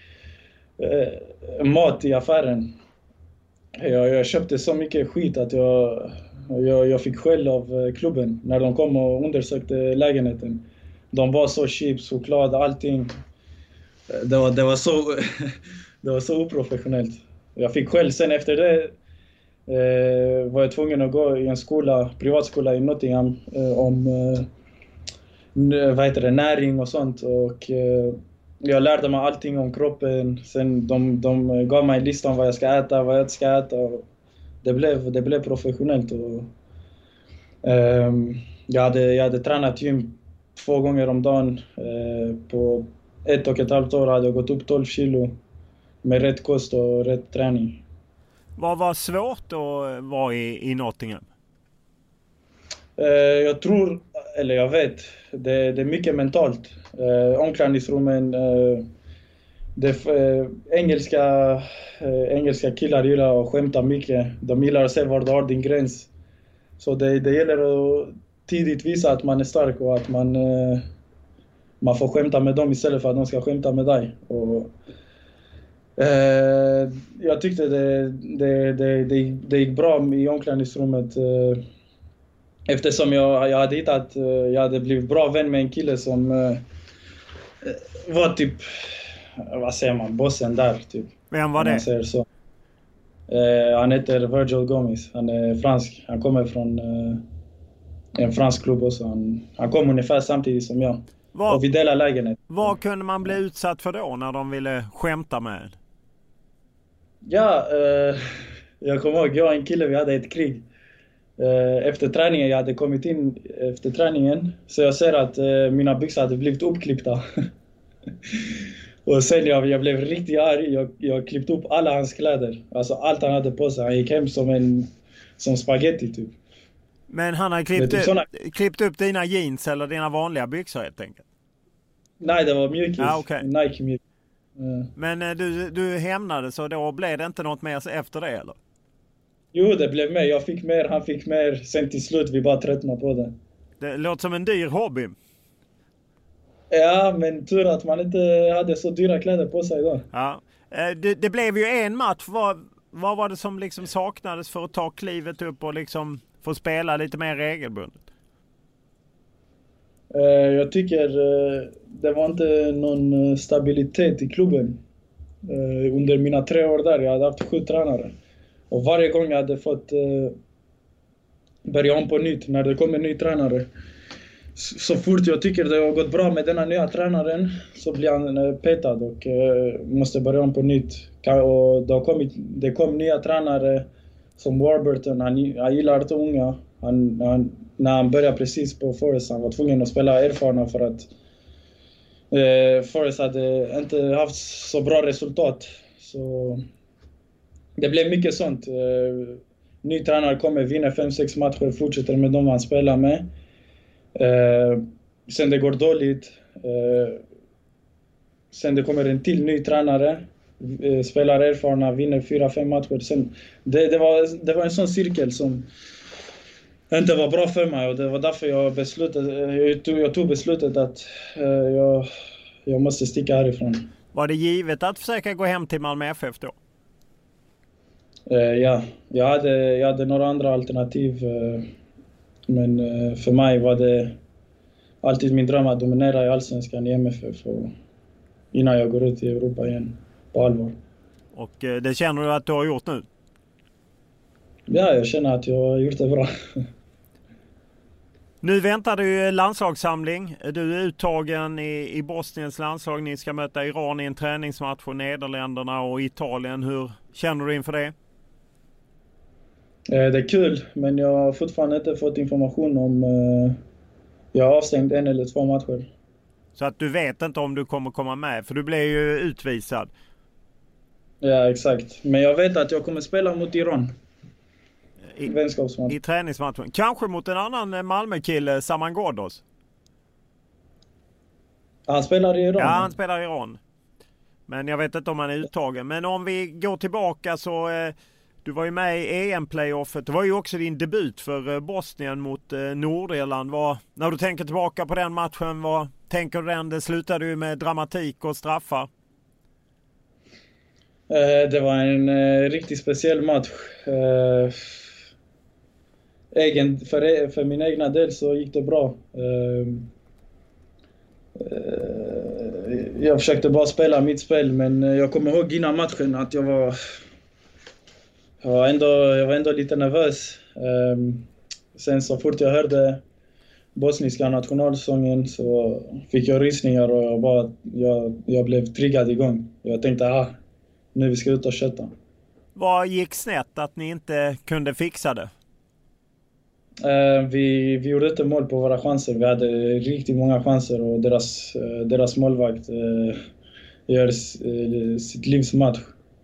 eh, mat i affären. Jag, jag köpte så mycket skit att jag, jag, jag fick skäll av klubben när de kom och undersökte lägenheten. De var så cheap, choklad, allting. Det var, det var, så, det var så oprofessionellt. Jag fick skäll. Sen efter det eh, var jag tvungen att gå i en skola, privatskola i Nottingham eh, om eh, vad heter det, näring och sånt. Och, eh, jag lärde mig allting om kroppen. Sen de, de gav mig en lista om vad jag ska äta, vad jag inte ska äta. Och det, blev, det blev professionellt. Och, eh, jag, hade, jag hade tränat gym två gånger om dagen. Eh, på ett och ett halvt år hade jag gått upp tolv kilo med rätt kost och rätt träning. Vad var svårt att vara i, i Nottingham? Eh, jag tror, eller jag vet, det, det är mycket mentalt. Eh, omklädningsrummen, eh, det, eh, engelska, eh, engelska killar gillar att skämta mycket. De gillar att se var du har din gräns. Så det, det gäller att tidigt visa att man är stark och att man, eh, man får skämta med dem istället för att de ska skämta med dig. Och, eh, jag tyckte det, det, det, det, det gick bra i omklädningsrummet. Eh, Eftersom jag, jag hade hittat, jag hade blivit bra vän med en kille som uh, var typ, vad säger man, bossen där typ. Vem var det? Säger så. Uh, han heter Virgil Gomes, han är fransk, han kommer från uh, en fransk klubb också. Han, han kom ungefär samtidigt som jag. Var, och vi delar lägenhet. Vad kunde man bli utsatt för då när de ville skämta med en? Ja, uh, jag kommer ihåg, jag och en kille, vi hade ett krig. Efter träningen, jag hade kommit in efter träningen, så jag ser att uh, mina byxor hade blivit uppklippta. Och sen jag, jag blev riktigt arg, jag, jag klippte upp alla hans kläder. Alltså allt han hade på sig, han gick hem som en som spaghetti typ. Men han har klippt, upp, såna... klippt upp dina jeans eller dina vanliga byxor helt enkelt? Nej, det var mjukis, ah, okay. Nike mjukis. Uh. Men uh, du, du hämnade, så då blev det inte något mer efter det eller? Jo, det blev mer. Jag fick mer, han fick mer. Sen till slut, vi bara tröttnade på det. Det låter som en dyr hobby. Ja, men tur att man inte hade så dyra kläder på sig då. Ja. Det, det blev ju en match. Vad, vad var det som liksom saknades för att ta klivet upp och liksom få spela lite mer regelbundet? Jag tycker det var inte någon stabilitet i klubben. Under mina tre år där, jag hade haft sju tränare. Och varje gång jag hade fått eh, börja om på nytt, när det kom en ny tränare. Så, så fort jag tycker det har gått bra med denna nya tränaren så blir han eh, petad och eh, måste börja om på nytt. Och det, har kommit, det kom nya tränare som Warburton, han, han gillar inte unga. Han, han, när han började precis på Forest, han var tvungen att spela erfarna för att eh, Forest hade inte haft så bra resultat. Så... Det blev mycket sånt. Uh, ny tränare kommer, vinner fem sex matcher, fortsätter med dem han spelar med. Uh, sen det går dåligt. Uh, sen det kommer en till ny tränare. Spelare erfarna, vinner fyra, fem matcher. Sen, det, det, var, det var en sån cirkel som inte var bra för mig. Och det var därför jag, beslutade, jag, tog, jag tog beslutet att uh, jag, jag måste sticka härifrån. Var det givet att försöka gå hem till Malmö F F då? Uh, ja, jag hade, jag hade några andra alternativ. Uh, men uh, för mig var det alltid min dröm att dominera i Allsvenskan i M F F. Och innan jag går ut i Europa igen. På allvar. Och uh, det känner du att du har gjort nu? Ja, jag känner att jag har gjort det bra. Nu väntar det ju landslagssamling. Du är uttagen i, i Bosniens landslag. Ni ska möta Iran i en träningsmatch och Nederländerna och Italien. Hur känner du inför det? Det är kul, men jag har fortfarande inte fått information om uh, jag har avstängt en eller två matcher. Så att du vet inte om du kommer komma med, för du blev ju utvisad. Ja, exakt. Men jag vet att jag kommer spela mot Iran. I, Vänskapsmatch. I träningsmatchen. Kanske mot en annan Malmö-kille, Saman Ghoddos. Han spelar i Iran? Ja, han spelar i Iran. Men jag vet inte om han är uttagen. Men om vi går tillbaka så... Eh, du var ju med i E M-playoffet. Det var ju också din debut för eh, Bosnien mot eh, Nordirland. Var, när du tänker tillbaka på den matchen, vad tänker du den? Det slutade ju med dramatik och straffar. Eh, det var en eh, riktigt speciell match. Eh, egen, för, för min egna del så gick det bra. Eh, eh, jag försökte bara spela mitt spel, men jag kommer ihåg innan matchen att jag var, jag var, ändå, jag var ändå lite nervös. Eh, sen så fort jag hörde bosniska nationalsången så fick jag rysningar och jag, bara, jag, jag blev triggad igång. Jag tänkte, ah, nu vi ska ut och köta. Vad gick snett att ni inte kunde fixa det? Uh, vi, vi gjorde inte mål på våra chanser. Vi hade riktigt många chanser och deras, uh, deras målvakt uh, gör uh, sitt livs match.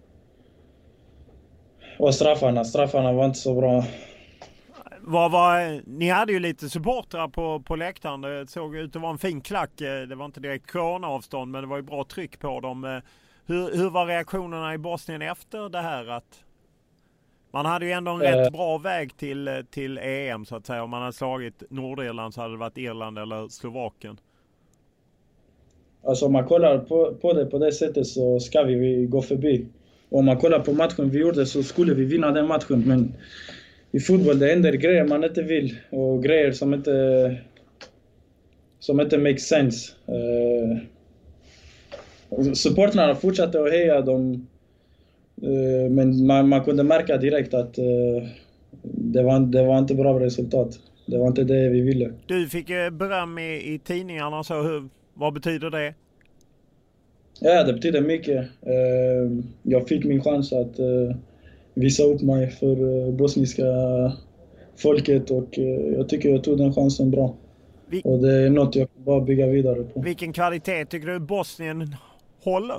Och straffarna, straffarna var inte så bra. Vad var, ni hade ju lite supportrar på, på läktaren. Det såg ut att vara en fin klack. Det var inte direkt corona-avstånd, men det var ju bra tryck på dem. Hur, hur var reaktionerna i Bosnien efter det här? Att man hade ju ändå en rätt äh, bra väg till, till E M så att säga. Om man hade slagit Nordirland så hade det varit Irland eller Slovakien. Alltså om man kollar på, på det på det sättet så ska vi gå förbi. Och om man kollar på matchen vi gjorde så skulle vi vinna den matchen. Men i fotboll det händer grejer man inte vill. Och grejer som inte, som inte makes sense. Uh, Supportrarna fortsatte att heja dem, men man, man kunde märka direkt att det var, det var inte bra resultat. Det var inte det vi ville. Du fick beröm i, i tidningarna, så hur, vad betyder det? Ja, det betyder mycket. Jag fick min chans att visa upp mig för bosniska folket och jag tycker jag tog den chansen bra. Vil- och det är något jag bara bygga vidare på. Vilken kvalitet tycker du Bosnien håller?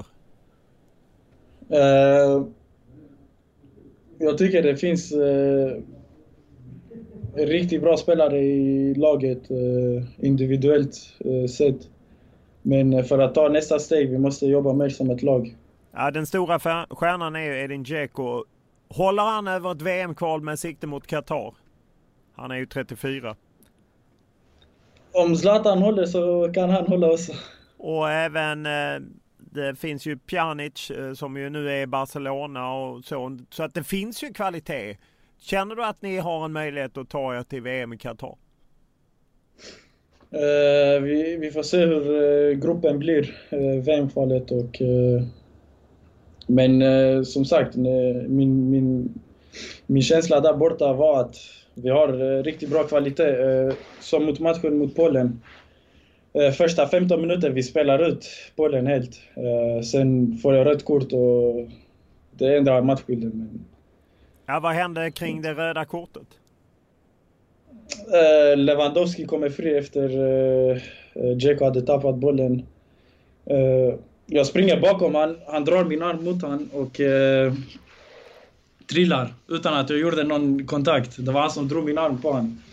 Uh, jag tycker det finns uh, riktigt bra spelare i laget uh, individuellt uh, sett. Men för att ta nästa steg vi måste jobba mer som ett lag. Ja, den stora stjärnan är ju Edin Dzeko. Håller han över ett V M-kval med sikte mot Qatar? Han är ju trettiofyra. Om Zlatan håller så kan han hålla också. Och även, det finns ju Pjanic som ju nu är i Barcelona och så. Så att det finns ju kvalitet. Känner du att ni har en möjlighet att ta er till V M i Qatar? Uh, vi, vi får se hur uh, gruppen blir, uh, V M-kvalet. Och, uh, men uh, som sagt, uh, min, min, min känsla där borta var att vi har uh, riktigt bra kvalitet. Uh, som mot matchen mot Polen. Uh, första femton minuter vi spelar ut Polen helt. Uh, sen får jag rött kort och det ändrar matchbilden. Men... Ja, vad hände kring det röda kortet? Uh, Lewandowski kommer fri efter uh, Dzeko hade tappat bollen. Uh, jag springer bakom han, han drar min arm mot han och uh, trillar utan att jag gjorde någon kontakt. Det var han som drog min arm på han.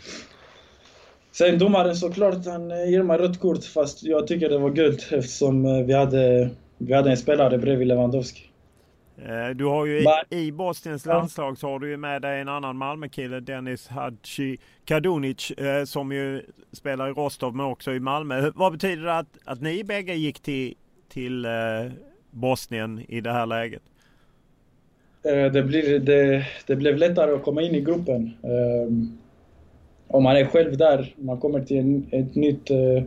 Sen domaren såklart, han ger mig rött kort fast jag tycker det var gult eftersom uh, vi hade vi hade en spelare bredvid Lewandowski. Du har ju i, Men, i Bosniens landslag så har du ju med dig en annan Malmö-kille, Dennis Hadji Kadunic, eh, som ju spelar i Rostov men också i Malmö. Vad betyder det att, att ni bägge gick till, till eh, Bosnien i det här läget? Eh, det, blir, det, det blev lättare att komma in i gruppen. Eh, om man är själv där, man kommer till en, ett nytt... Eh,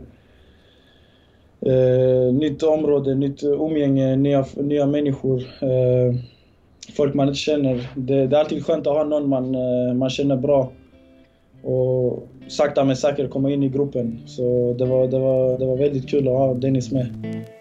Uh, nytt område, nytt umgänge, nya, nya människor, uh, folk man inte känner. Det, det är alltid skönt att ha någon man, uh, man känner bra och sakta men säkert komma in i gruppen. Så det var, det var, det var väldigt kul att ha Dennis med.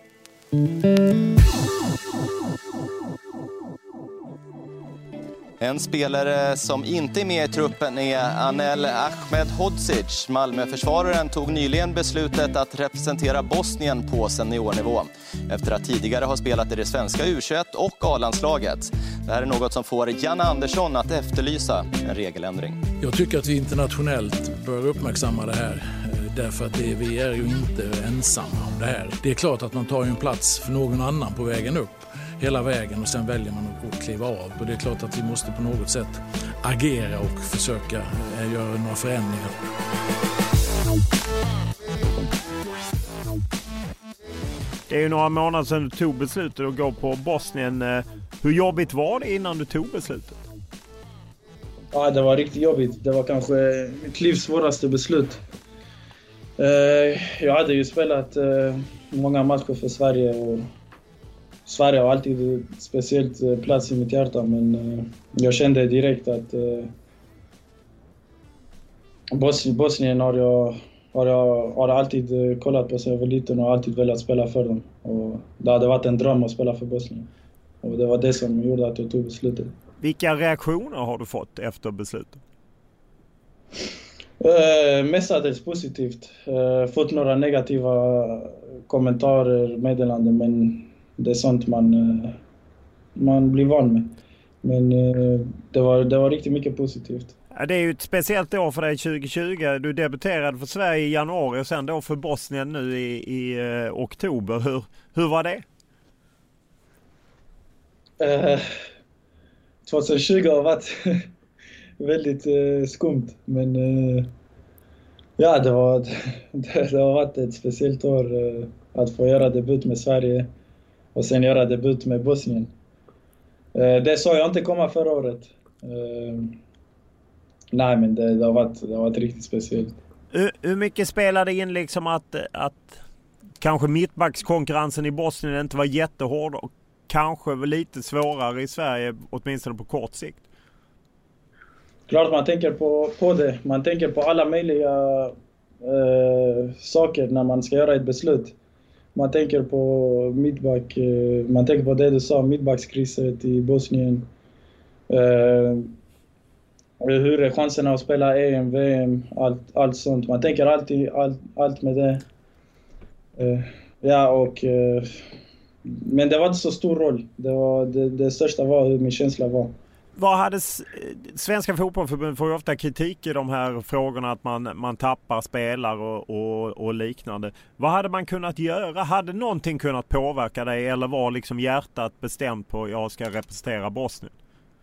En spelare som inte är med i truppen är Anel Ahmedhodzic. Malmöförsvararen tog nyligen beslutet att representera Bosnien på seniornivå efter att tidigare ha spelat i det svenska U tjugoett och A-landslaget. Det här är något som får Janne Andersson att efterlysa en regeländring. Jag tycker att vi internationellt bör uppmärksamma det här. Därför att det, vi är ju inte ensamma om det här. Det är klart att man tar en plats för någon annan på vägen upp. Hela vägen och sen väljer man att gå och kliva av. Och det är klart att vi måste på något sätt agera och försöka eh, göra några förändringar. Det är ju några månader sedan du tog beslutet att gå på Bosnien. Hur jobbigt var det innan du tog beslutet? Ja, det var riktigt jobbigt. Det var kanske mitt livs svåraste beslut. Jag hade ju spelat många matcher för Sverige och Sverige har alltid en speciellt plats i mitt hjärta, men jag kände direkt att Bosnien har jag, har jag har alltid kollat på sig över liten och alltid velat spela för dem. Och det hade varit en dröm att spela för Bosnien. Och det var det som gjorde att jag tog beslutet. Vilka reaktioner har du fått efter beslutet? Uh, mestadels positivt. Uh, fått några negativa kommentarer, meddelanden, men det är sånt man, uh, man blir van med. Men uh, det, var, det var riktigt mycket positivt. Ja, det är ju ett speciellt år för dig tjugo tjugo. Du debuterade för Sverige i januari och sen då för Bosnien nu i, i uh, oktober. Hur, hur var det? Uh, tjugo tjugo har varit väldigt uh, skumt, men uh, ja, det, var, det, det har varit ett speciellt år uh, att få göra debut med Sverige och sen göra debut med Bosnien. Uh, det sa jag inte komma förra året. Uh, nej, men det, det, har varit, det har varit riktigt speciellt. Hur, hur mycket spelade in liksom att, att kanske mittbackskonkurrensen i Bosnien inte var jättehård och kanske var lite svårare i Sverige, åtminstone på kort sikt? Klart man tänker på, på det. Man tänker på alla möjliga eh, saker när man ska göra ett beslut. Man tänker på mittback, eh, man tänker på det du sa, mittbackskriset i Bosnien. Eh, hur är chanserna att spela E M, V M, allt, allt sånt. Man tänker alltid allt, allt med det. Eh, ja, och... Eh, men det var inte så stor roll. Det, var, det, det största var hur min känsla var. Vad hade Svenska fotbollförbundet får ju ofta kritik i de här frågorna att man, man tappar spelare och, och, och liknande. Vad hade man kunnat göra? Hade någonting kunnat påverka dig eller var liksom hjärtat bestämt på att jag ska representera Bosnien?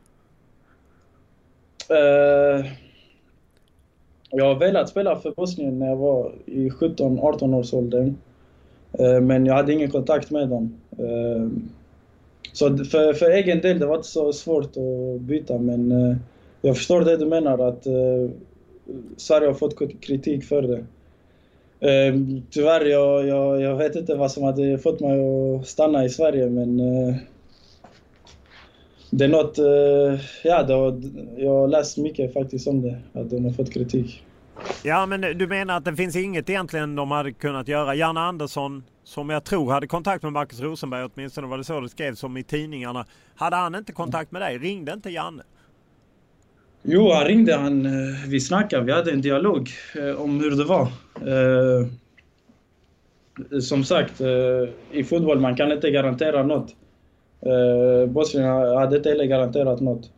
Uh, jag har velat spela för Bosnien när jag var i sjutton arton års åldern. Uh, men jag hade ingen kontakt med dem. Uh, Så för, för egen del det var inte så svårt att byta, men uh, jag förstår det du menar att uh, Sverige har fått kritik för det. Uh, tyvärr, jag, jag, jag vet inte vad som hade fått mig att stanna i Sverige, men uh, det är något, uh, ja, det, jag har läst mycket faktiskt om det, att de har fått kritik. Ja, men du menar att det finns inget egentligen de hade kunnat göra? Janne Andersson, som jag tror hade kontakt med Marcus Rosenberg, åtminstone var det så det skrevs som i tidningarna. Hade han inte kontakt med dig? Ringde inte Janne? Jo, han ringde. Han, vi snackade, vi hade en dialog om hur det var. Som sagt, i fotboll man kan inte garantera något. Bosnien hade inte heller garanterat något.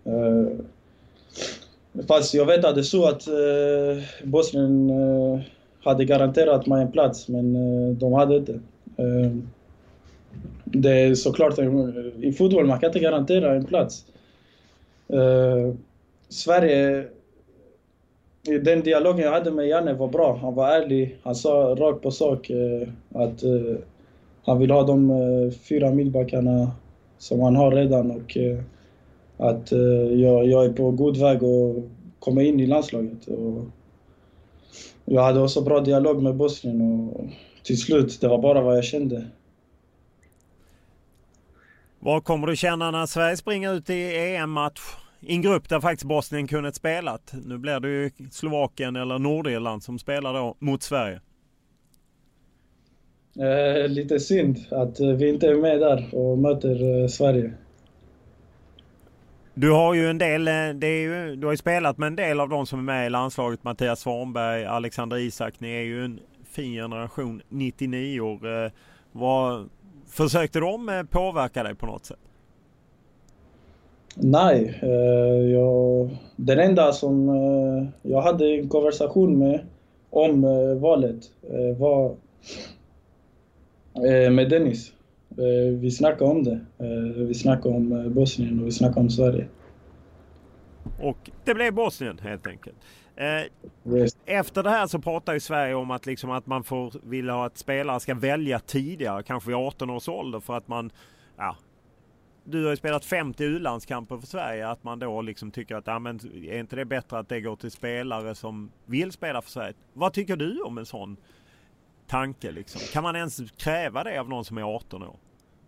Fast jag vet att det är så att eh, Bosnien eh, hade garanterat mig en plats, men eh, de hade inte. Eh, det är såklart, i fotboll man kan inte garantera en plats. Uh, Sverige, den dialogen jag hade med Janne var bra. Han var ärlig, han sa rakt på sak uh, att uh, han vill ha de uh, fyra mittbackarna som han har redan, och uh, att uh, jag, jag är på god väg att komma in i landslaget. Och jag hade också bra dialog med Bosnien, och till slut, det var bara vad jag kände. Vad kommer du känna när Sverige springer ut i E M-match i en grupp där faktiskt Bosnien kunde spelat? Nu blir det ju Slovakien eller Nordirland som spelar då mot Sverige. Eh, lite synd att vi inte är med där och möter eh, Sverige. Du har ju en del, det är ju, du har ju spelat med en del av de som är med i landslaget. Mattias Svanberg, Alexander Isak, ni är ju en fin generation, nittionio år. Eh, vad, försökte de påverka dig på något sätt? Nej, eh, jag, den enda som eh, jag hade en konversation med om eh, valet eh, var eh, med Dennis. Eh, vi snackade om det. Eh, vi snackade om eh, Bosnien och vi snackade om Sverige. Och det blev Bosnien helt enkelt. Eh, yes. Efter det här så pratar ju Sverige om att, liksom, att man får vilja ha att spelare ska välja tidigare, kanske vid arton års ålder, för att man, ja, du har ju spelat femtio u-landskamper för Sverige, att man då liksom tycker att, ja, men är inte det bättre att det går till spelare som vill spela för Sverige? Vad tycker du om en sån tanke liksom? Kan man ens kräva det av någon som är arton år?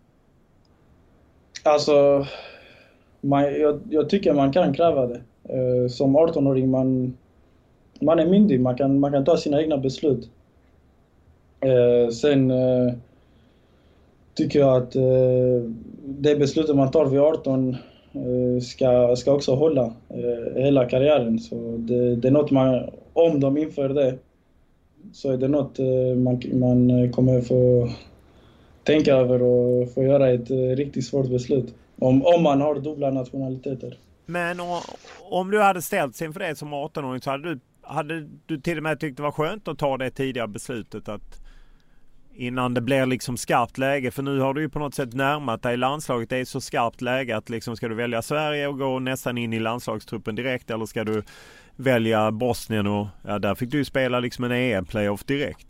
Alltså, man, jag, jag tycker man kan kräva det. Uh, som arton-åring, man, man är myndig, man kan, man kan ta sina egna beslut. Uh, sen uh, tycker jag att uh, det beslutet man tar vid arton uh, ska, ska också hålla uh, hela karriären. Så det, det är något man, om de inför det, så är det något uh, man, man kommer få tänka över och få göra ett uh, riktigt svårt beslut. Om, om man har dubbla nationaliteter. Men om, om du hade ställt sig inför det som arton-åring, så hade du, hade du till och med tyckt det var skönt att ta det tidiga beslutet, att innan det blir liksom skarpt läge, för nu har du ju på något sätt närmat dig landslaget. Det är så skarpt läge att liksom, ska du välja Sverige och gå nästan in i landslagstruppen direkt, eller ska du välja Bosnien och ja, där fick du spela liksom en E M-playoff direkt?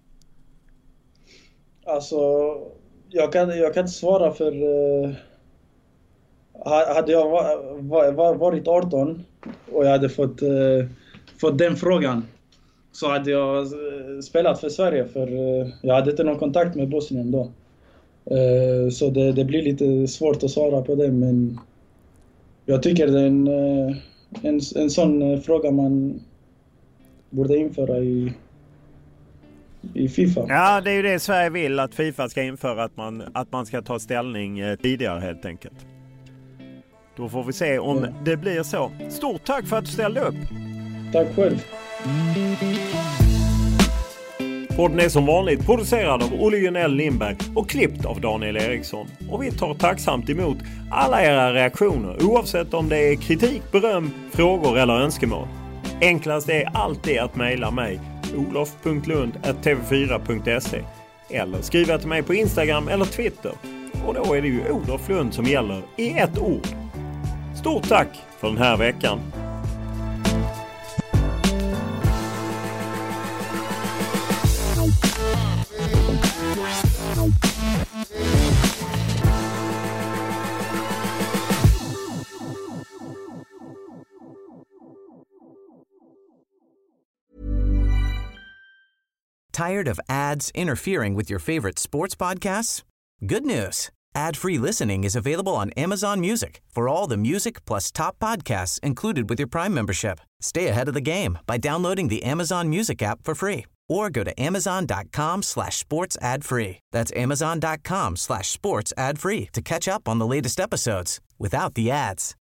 Alltså, jag kan, jag kan inte svara för... Uh... Hade jag varit arton och jag hade fått, uh, fått den frågan, så hade jag spelat för Sverige, för uh, jag hade inte någon kontakt med Bosnien då. Uh, så det, det blir lite svårt att svara på det, men jag tycker det är en, uh, en, en sån uh, fråga man borde införa i, i FIFA. Ja, det är ju det Sverige vill, att FIFA ska införa, att man, att man ska ta ställning uh, tidigare helt enkelt. Då får vi se om ja. det blir så. Stort tack för att du ställde upp. Tack själv. Podden är som vanligt producerad av Olle Junell Lindberg och klippt av Daniel Eriksson. Och vi tar tacksamt emot alla era reaktioner, oavsett om det är kritik, beröm, frågor eller önskemål. Enklast är alltid att mejla mig, olof punkt lund at t v fyra punkt se, eller skriva till mig på Instagram eller Twitter. Och då är det ju Olof Lund som gäller i ett ord. Stort tack för den här veckan. Tired of ads interfering with your favorite sports podcasts? Good news. Ad-free listening is available on Amazon Music for all the music plus top podcasts included with your Prime membership. Stay ahead of the game by downloading the Amazon Music app for free or go to amazon.com slash sports ad free. That's amazon.com slash sports ad free to catch up on the latest episodes without the ads.